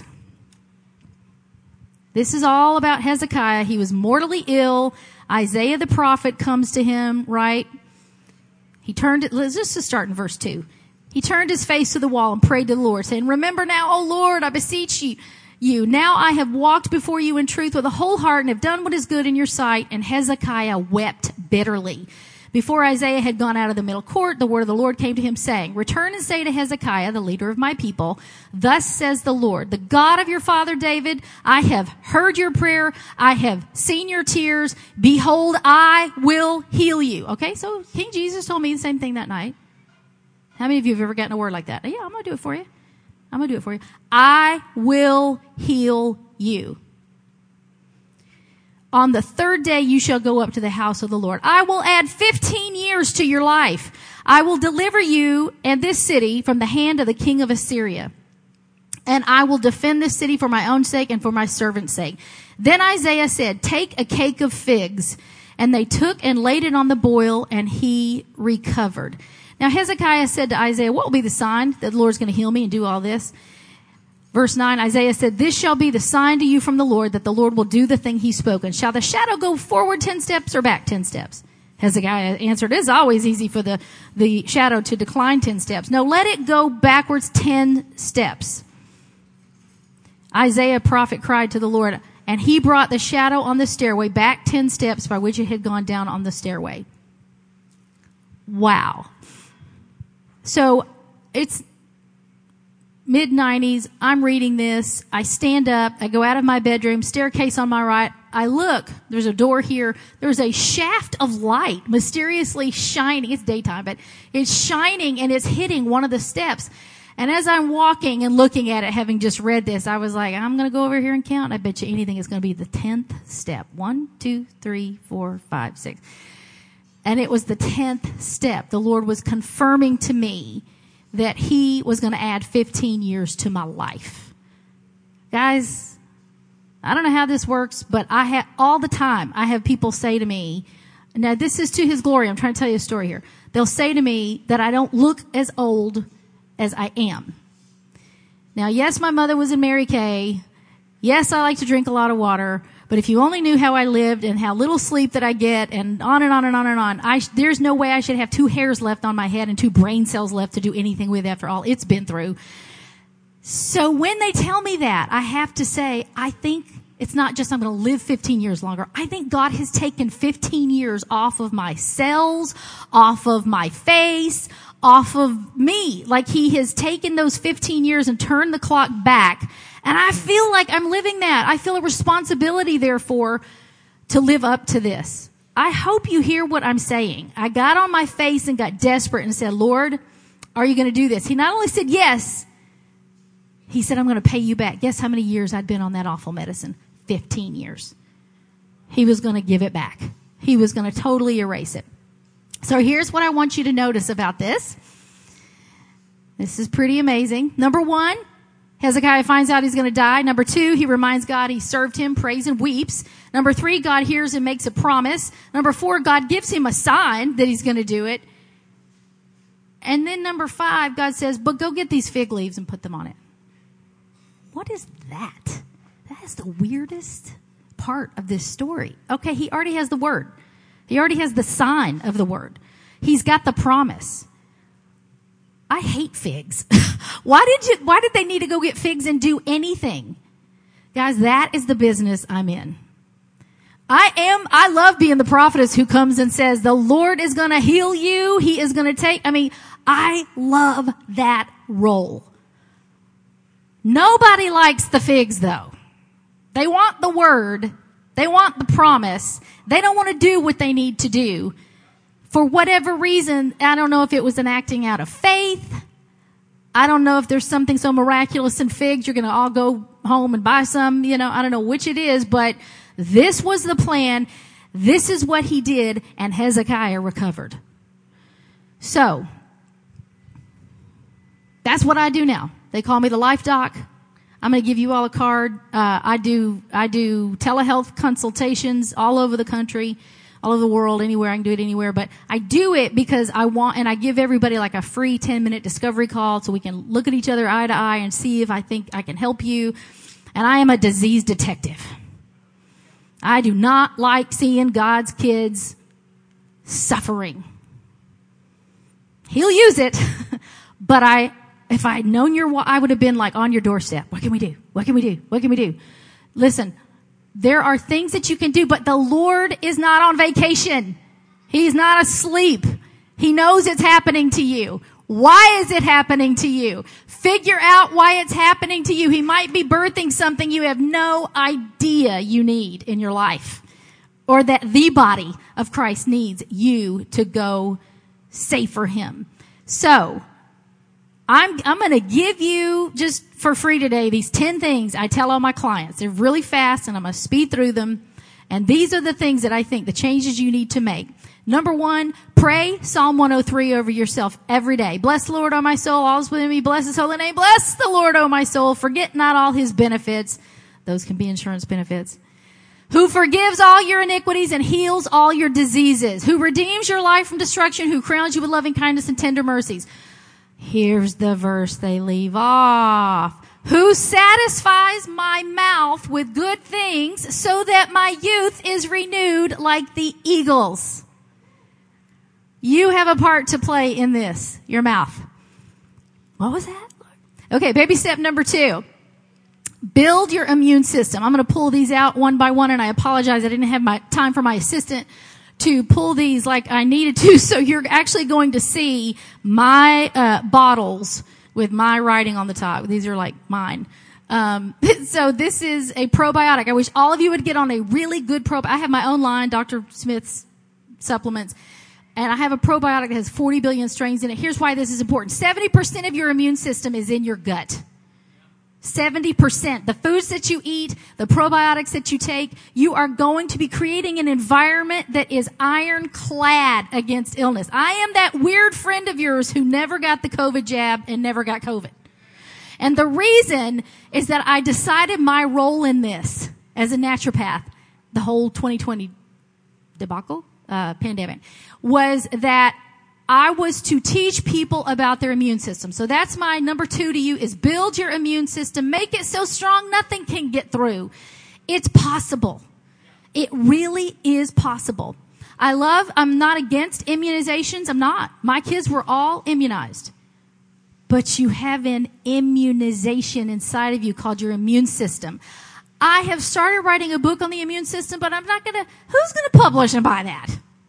This is all about Hezekiah. He was mortally ill. Isaiah the prophet comes to him, right? He turned, let's just start in verse two. He turned his face to the wall and prayed to the Lord, saying, remember now, O Lord, I beseech you, you. Now I have walked before you in truth with a whole heart and have done what is good in your sight. And Hezekiah wept bitterly. Before Isaiah had gone out of the middle court, the word of the Lord came to him, saying, return and say to Hezekiah, the leader of my people, thus says the Lord, the God of your father David, I have heard your prayer. I have seen your tears. Behold, I will heal you. Okay, so King Jesus told me the same thing that night. How many of you have ever gotten a word like that? Yeah, I'm going to do it for you. I'm going to do it for you. I will heal you. On the third day you shall go up to the house of the Lord. I will add fifteen years to your life. I will deliver you and this city from the hand of the king of Assyria. And I will defend this city for my own sake and for my servant's sake. Then Isaiah said, take a cake of figs. And they took and laid it on the boil, and he recovered. Now Hezekiah said to Isaiah, what will be the sign that the Lord's going to heal me and do all this? Verse nine, Isaiah said, this shall be the sign to you from the Lord, that the Lord will do the thing he's spoken. Shall the shadow go forward ten steps or back ten steps? Hezekiah answered, it is always easy for the, the shadow to decline ten steps. No, let it go backwards ten steps. Isaiah prophet cried to the Lord, and he brought the shadow on the stairway back ten steps by which it had gone down on the stairway. Wow. So it's mid nineties. I'm reading this. I stand up. I go out of my bedroom, staircase on my right. I look. There's a door here. There's a shaft of light mysteriously shining. It's daytime, but it's shining and it's hitting one of the steps. And as I'm walking and looking at it, having just read this, I was like, I'm going to go over here and count. I bet you anything it's going to be the tenth step. One, two, three, four, five, six. And it was the tenth step. The Lord was confirming to me that he was going to add fifteen years to my life. Guys, I don't know how this works, but I have all the time, I have people say to me, now this is to his glory. I'm trying to tell you a story here. They'll say to me that I don't look as old as I am. Now, yes, my mother was in Mary Kay. Yes, I like to drink a lot of water. But if you only knew how I lived and how little sleep that I get and on and on and on and on, I, there's no way I should have two hairs left on my head and two brain cells left to do anything with after all it's been through. So when they tell me that, I have to say, I think it's not just I'm going to live fifteen years longer. I think God has taken fifteen years off of my cells, off of my face, off of me. Like he has taken those fifteen years and turned the clock back. And I feel like I'm living that. I feel a responsibility, therefore, to live up to this. I hope you hear what I'm saying. I got on my face and got desperate and said, Lord, are you going to do this? He not only said yes, he said, I'm going to pay you back. Guess how many years I'd been on that awful medicine? fifteen years. He was going to give it back. He was going to totally erase it. So here's what I want you to notice about this. This is pretty amazing. Number one, Hezekiah finds out he's going to die. Number two, he reminds God he served him, prays and weeps. Number three, God hears and makes a promise. Number four, God gives him a sign that he's going to do it. And then number five, God says, but go get these fig leaves and put them on it. What is that? That is the weirdest part of this story. Okay, he already has the word. He already has the sign of the word. He's got the promise. I hate figs. Why did you, why did they need to go get figs and do anything? Guys, that is the business I'm in. I am, I love being the prophetess who comes and says, the Lord is going to heal you. He is going to take, I mean, I love that role. Nobody likes the figs though. They want the word. They want the promise. They don't want to do what they need to do. For whatever reason, I don't know if it was an acting out of faith I don't know if there's something so miraculous in figs. You're going to all go home and buy some, you know, I don't know which it is, but this was the plan. This is what he did, and Hezekiah recovered. So, that's what I do now. They call me the Life Doc. I'm going to give you all a card. Uh, I do, I do telehealth consultations all over the country, all over the world, anywhere. I can do it anywhere. But I do it because I want, and I give everybody like a free ten minute discovery call so we can look at each other eye to eye and see if I think I can help you. And I am a disease detective. I do not like seeing God's kids suffering. He'll use it, but I, if I had known your, I would have been like on your doorstep. What can we do? What can we do? What can we do? Listen, there are things that you can do, but the Lord is not on vacation. He's not asleep. He knows it's happening to you. Why is it happening to you? Figure out why it's happening to you. He might be birthing something you have no idea you need in your life, or that the body of Christ needs you to go save for him. So, I'm, I'm going to give you just for free today these ten things I tell all my clients. They're really fast and I'm going to speed through them. And these are the things that I think, the changes you need to make. Number one, pray Psalm one oh three over yourself every day. Bless the Lord, O my soul, all is within me. Bless his holy name. Bless the Lord, O my soul. Forget not all his benefits. Those can be insurance benefits. Who forgives all your iniquities and heals all your diseases. Who redeems your life from destruction. Who crowns you with loving kindness and tender mercies. Here's the verse they leave off. Who satisfies my mouth with good things so that my youth is renewed like the eagles. You have a part to play in this, your mouth. What was that? Okay, baby step number two. Build your immune system. I'm going to pull these out one by one, and I apologize. I didn't have my time for my assistant to pull these like I needed to. So you're actually going to see my uh, bottles with my writing on the top. These are like mine. Um, so this is a probiotic. I wish all of you would get on a really good probiotic. I have my own line, Doctor Smith's supplements. And I have a probiotic that has forty billion strains in it. Here's why this is important. seventy percent of your immune system is in your gut. seventy percent. The foods that you eat, the probiotics that you take, you are going to be creating an environment that is ironclad against illness. I am that weird friend of yours who never got the COVID jab and never got COVID. And the reason is that I decided my role in this as a naturopath, the whole twenty twenty debacle, uh, pandemic, was that I was to teach people about their immune system. So that's my number two to you, is build your immune system. Make it so strong nothing can get through. It's possible. It really is possible. I love, I'm not against immunizations. I'm not. My kids were all immunized. But you have an immunization inside of you called your immune system. I have started writing a book on the immune system, but I'm not going to, who's going to publish and buy that?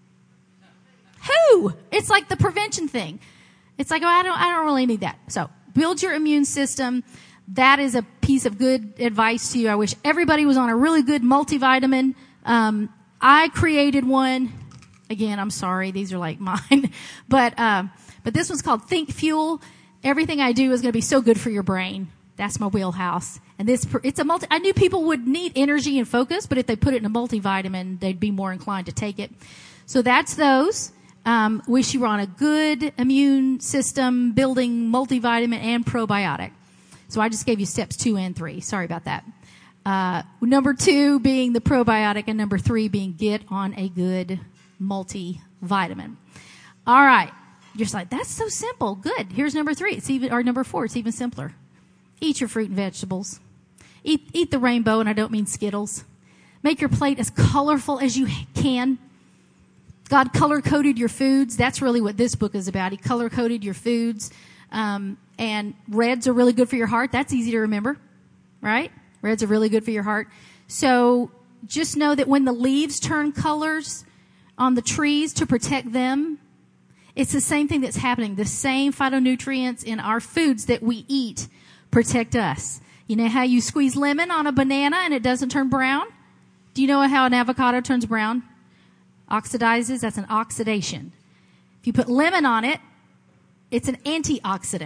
Who? It's like the prevention thing. It's like, oh, I don't, I don't really need that. So build your immune system. That is a piece of good advice to you. I wish everybody was on a really good multivitamin. Um, I created one. Again, I'm sorry. These are like mine. But, um, but this one's called Think Fuel. Everything I do is going to be so good for your brain. That's my wheelhouse. And this, it's a multi, I knew people would need energy and focus, but if they put it in a multivitamin, they'd be more inclined to take it. So that's those. Um, wish you were on a good immune system building multivitamin and probiotic. So I just gave you steps two and three. Sorry about that. Uh, number two being the probiotic, and number three being get on a good multivitamin. All right. You're just like, that's so simple. Good. Here's number three. It's even, or number four. It's even simpler. Eat your fruit and vegetables. Eat, eat the rainbow, and I don't mean Skittles. Make your plate as colorful as you can. God color-coded your foods. That's really what this book is about. He color-coded your foods. Um, and reds are really good for your heart. That's easy to remember, right? Reds are really good for your heart. So just know that when the leaves turn colors on the trees to protect them, it's the same thing that's happening. The same phytonutrients in our foods that we eat protect us. You know how you squeeze lemon on a banana and it doesn't turn brown? Do you know how an avocado turns brown? Oxidizes, that's an oxidation. If you put lemon on it, it's an antioxidant.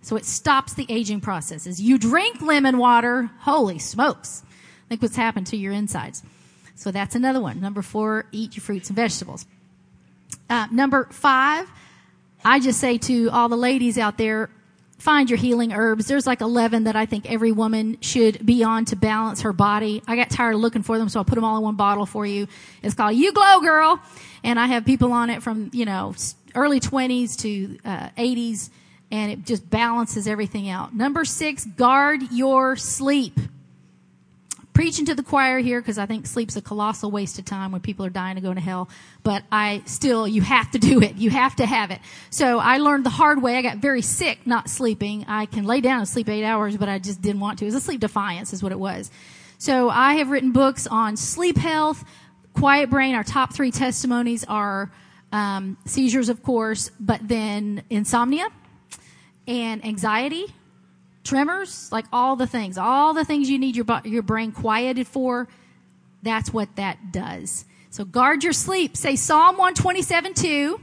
So it stops the aging process. As you drink lemon water, holy smokes. Think what's happened to your insides. So that's another one. Number four, eat your fruits and vegetables. Uh, number five, I just say to all the ladies out there, find your healing herbs. There's like eleven that I think every woman should be on to balance her body. I got tired of looking for them, so I'll put them all in one bottle for you. It's called You Glow Girl. And I have people on it from, you know, early twenties to uh, eighties. And it just balances everything out. Number six, guard your sleep. Preaching to the choir here because I think sleep's a colossal waste of time when people are dying to go to hell. But I still, you have to do it. You have to have it. So I learned the hard way. I got very sick not sleeping. I can lay down and sleep eight hours, but I just didn't want to. It was a sleep defiance is what it was. So I have written books on sleep health, quiet brain. Our top three testimonies are um, seizures, of course, but then insomnia and anxiety, tremors, like all the things, all the things you need your your brain quieted for, that's what that does. So guard your sleep. Say Psalm one twenty-seven two.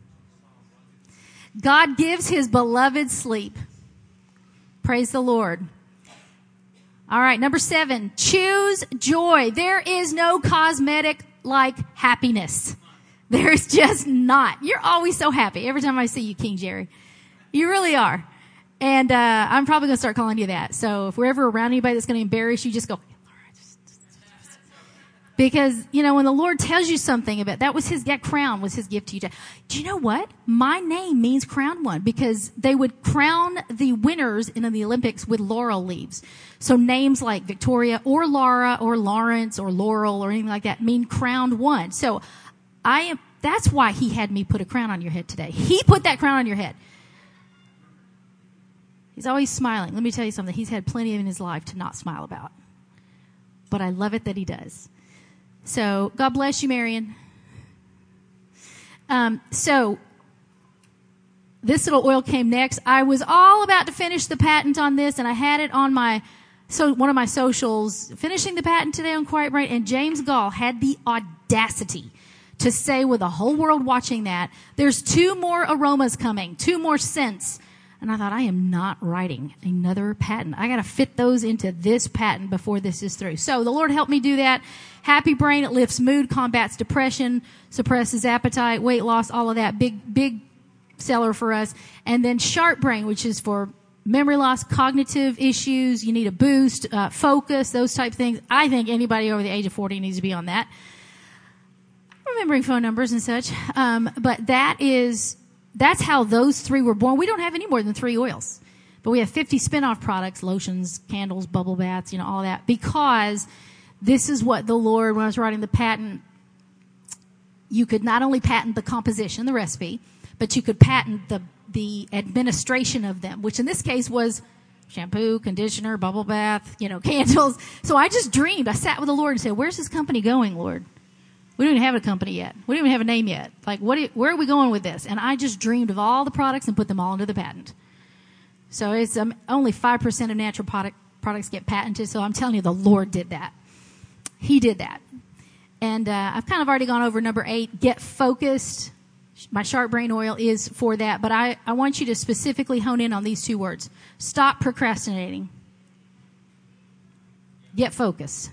God gives his beloved sleep. Praise the Lord. All right, number seven, choose joy. There is no cosmetic like happiness. There's just not. You're always so happy every time I see you, King Jerry. You really are. And, uh, I'm probably going to start calling you that. So if we're ever around anybody that's going to embarrass you, just go, because, you know, when the Lord tells you something about, that was his, that crown was his gift to you. Do you know what? My name means crowned one because they would crown the winners in the Olympics with laurel leaves. So names like Victoria or Laura or Lawrence or Laurel or anything like that mean crowned one. So I am, that's why he had me put a crown on your head today. He put that crown on your head. He's always smiling. Let me tell you something. He's had plenty in his life to not smile about. But I love it that he does. So, God bless you, Marion. Um, so, this little oil came next. I was all about to finish the patent on this, and I had it on my, so one of my socials, finishing the patent today on Quiet Brain, and James Gall had the audacity to say with the whole world watching that, there's two more aromas coming, two more scents. And I thought, I am not writing another patent. I got to fit those into this patent before this is through. So the Lord helped me do that. Happy Brain, it lifts mood, combats depression, suppresses appetite, weight loss, all of that. Big, big seller for us. And then Sharp Brain, which is for memory loss, cognitive issues. You need a boost, uh, focus, those type of things. I think anybody over the age of forty needs to be on that. Remembering phone numbers and such. Um, but that is... That's how those three were born. We don't have any more than three oils. But we have fifty spin-off products, lotions, candles, bubble baths, you know, all that. Because this is what the Lord, when I was writing the patent, you could not only patent the composition, the recipe, but you could patent the, the administration of them, which in this case was shampoo, conditioner, bubble bath, you know, candles. So I just dreamed. I sat with the Lord and said, where's this company going, Lord? We don't even have a company yet. We don't even have a name yet. Like, what? Do you, where are we going with this? And I just dreamed of all the products and put them all into the patent. So it's um, only five percent of natural product, products get patented. So I'm telling you, the Lord did that. He did that. And uh, I've kind of already gone over number eight, get focused. My Sharp Brain oil is for that. But I, I want you to specifically hone in on these two words. Stop procrastinating. Get focused.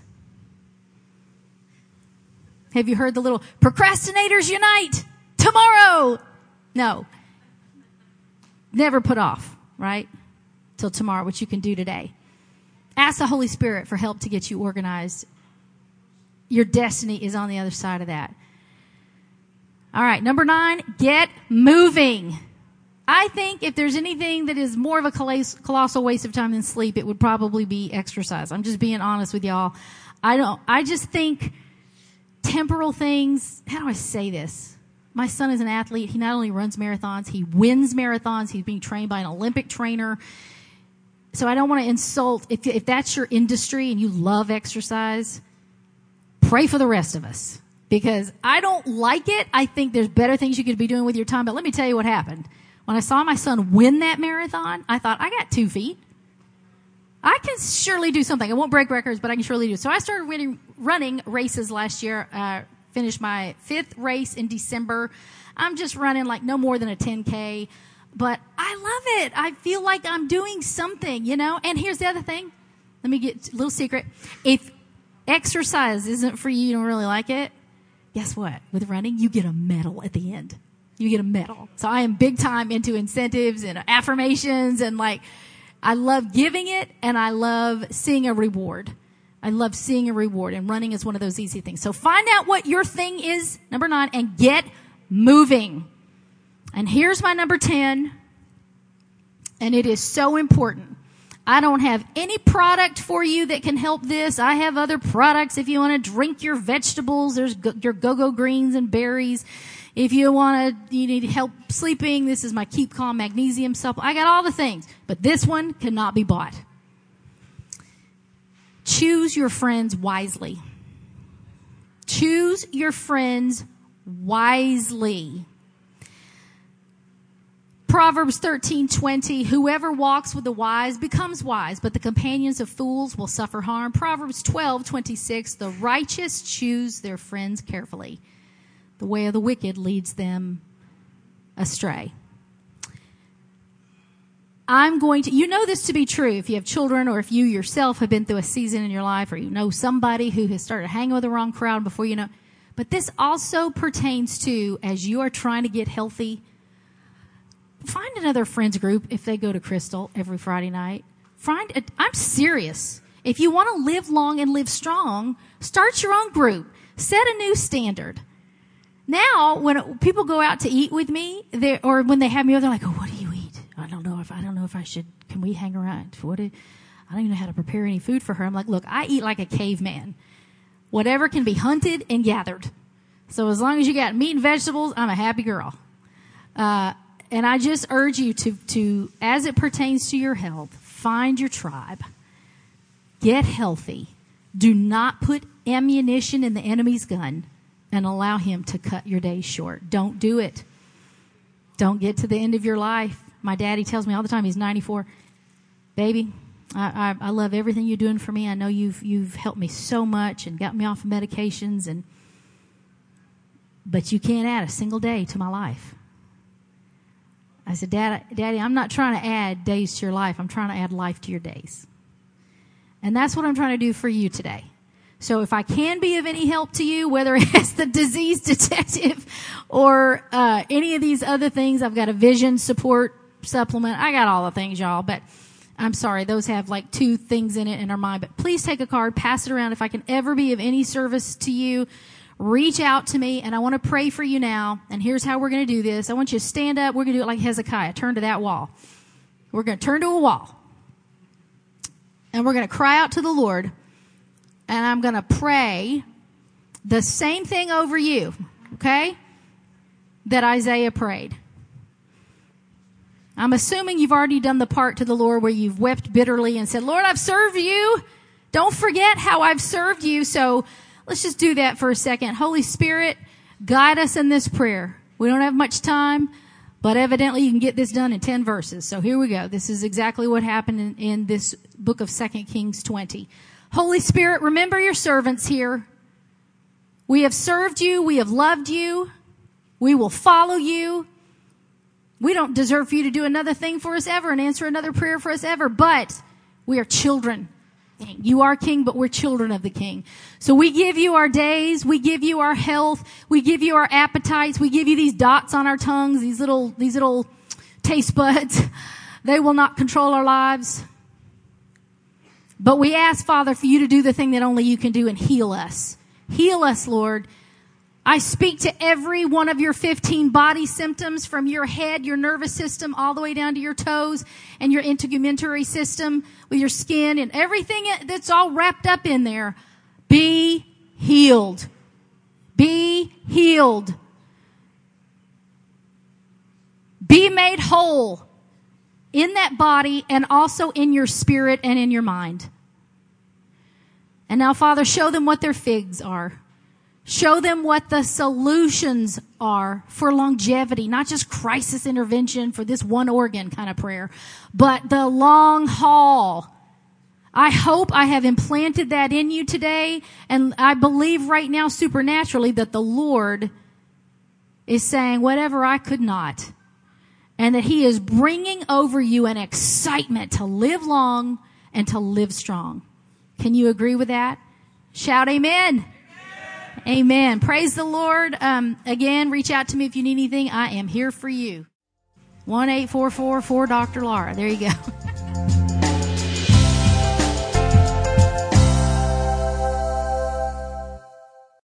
Have you heard the little procrastinators unite tomorrow? No. Never put off, right? Till tomorrow, what you can do today. Ask the Holy Spirit for help to get you organized. Your destiny is on the other side of that. All right, number nine, get moving. I think if there's anything that is more of a colossal waste of time than sleep, it would probably be exercise. I'm just being honest with y'all. I don't, I just think temporal things, how do I say this? My son is an athlete. He not only runs marathons, he wins marathons. He's being trained by an Olympic trainer. So I don't want to insult. If, if that's your industry and you love exercise, pray for the rest of us. Because I don't like it. I think there's better things you could be doing with your time. But let me tell you what happened. When I saw my son win that marathon, I thought, I got two feet. I can surely do something. I won't break records, but I can surely do it. So I started winning, running races last year. Uh, finished my fifth race in December. I'm just running like no more than a ten K. but I love it. I feel like I'm doing something, you know? And here's the other thing. Let me get a little secret. If exercise isn't for you, you don't really like it, guess what? With running, you get a medal at the end. You get a medal. So I am big time into incentives and affirmations, and like, I love giving it, and I love seeing a reward. I love seeing a reward, and running is one of those easy things. So find out what your thing is, number nine, and get moving. And here's my number ten, and it is so important. I don't have any product for you that can help this. I have other products. If you want to drink your vegetables, there's go- your go-go greens and berries. If you want to, you need help sleeping, this is my Keep Calm magnesium supplement. I got all the things, but this one cannot be bought. Choose your friends wisely. Choose your friends wisely. Proverbs thirteen twenty, whoever walks with the wise becomes wise, but the companions of fools will suffer harm. Proverbs twelve twenty-six, the righteous choose their friends carefully. The way of the wicked leads them astray. I'm going to, you know this to be true if you have children, or if you yourself have been through a season in your life, or you know somebody who has started hanging with the wrong crowd before you know. But this also pertains to, as you are trying to get healthy, find another friends group if they go to Crystal every Friday night. Find, a, I'm serious. If you want to live long and live strong, start your own group. Set a new standard. Now, when people go out to eat with me, they or when they have me over, they're like, "Oh, what do you eat? I don't know if I don't know if I should. Can we hang around? What? Do, I don't even know how to prepare any food for her." I'm like, "Look, I eat like a caveman. Whatever can be hunted and gathered. So as long as you got meat and vegetables, I'm a happy girl." Uh, and I just urge you to to, as it pertains to your health, find your tribe. Get healthy. Do not put ammunition in the enemy's gun and allow him to cut your days short. Don't do it. Don't get to the end of your life. My daddy tells me all the time, he's ninety-four. Baby, I, I, I love everything you're doing for me. I know you've you've helped me so much and got me off of medications, and but you can't add a single day to my life. I said, Dad, Daddy, I'm not trying to add days to your life. I'm trying to add life to your days. And that's what I'm trying to do for you today. So if I can be of any help to you, whether it's the disease detective or uh any of these other things, I've got a vision support supplement. I got all the things, y'all, but I'm sorry, those have like two things in it and are mine. But please take a card, pass it around. If I can ever be of any service to you, reach out to me, and I want to pray for you now. And here's how we're going to do this. I want you to stand up. We're going to do it like Hezekiah. Turn to that wall. We're going to turn to a wall. And we're going to cry out to the Lord. And I'm going to pray the same thing over you, okay, that Isaiah prayed. I'm assuming you've already done the part to the Lord where you've wept bitterly and said, Lord, I've served you. Don't forget how I've served you. So let's just do that for a second. Holy Spirit, guide us in this prayer. We don't have much time, but evidently you can get this done in ten verses. So here we go. This is exactly what happened in, in this book of Second Kings twenty. Holy Spirit, remember your servants here. We have served you. We have loved you. We will follow you. We don't deserve for you to do another thing for us ever and answer another prayer for us ever, but we are children. You are king, but we're children of the king. So we give you our days. We give you our health. We give you our appetites. We give you these dots on our tongues, these little, these little taste buds. They will not control our lives. But we ask, Father, for you to do the thing that only you can do and heal us. Heal us, Lord. I speak to every one of your fifteen body symptoms, from your head, your nervous system, all the way down to your toes and your integumentary system with your skin and everything that's all wrapped up in there. Be healed. Be healed. Be made whole in that body and also in your spirit and in your mind. And now, Father, show them what their figs are. Show them what the solutions are for longevity, not just crisis intervention for this one organ kind of prayer, but the long haul. I hope I have implanted that in you today, and I believe right now supernaturally that the Lord is saying, whatever I could not, And that he is bringing over you an excitement to live long and to live strong. Can you agree with that? Shout amen. Amen. Amen. Praise the Lord. Um, again, reach out to me if you need anything. I am here for you. one eight four four four Doctor Laura. There you go.